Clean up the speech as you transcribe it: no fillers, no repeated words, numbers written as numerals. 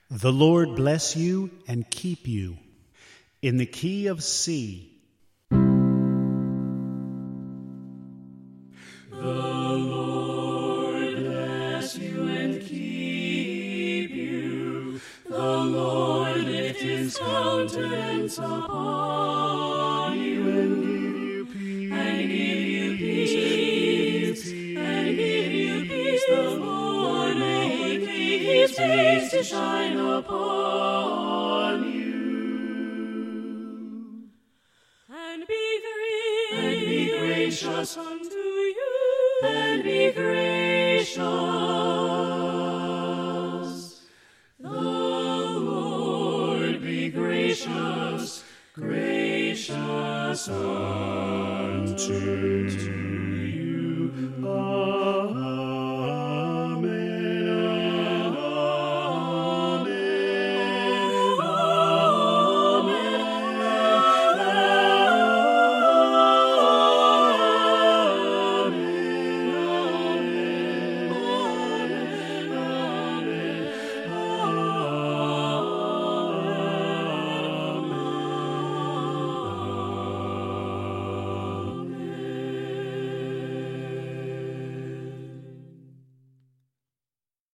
The Lord bless you and keep you. In the key of C. The Lord bless you and keep you. The Lord lift his countenance upon you and give you peace. And give you peace. The Lord make his face to shine upon you. And be gracious unto you. And be gracious. The Lord be gracious, gracious unto you.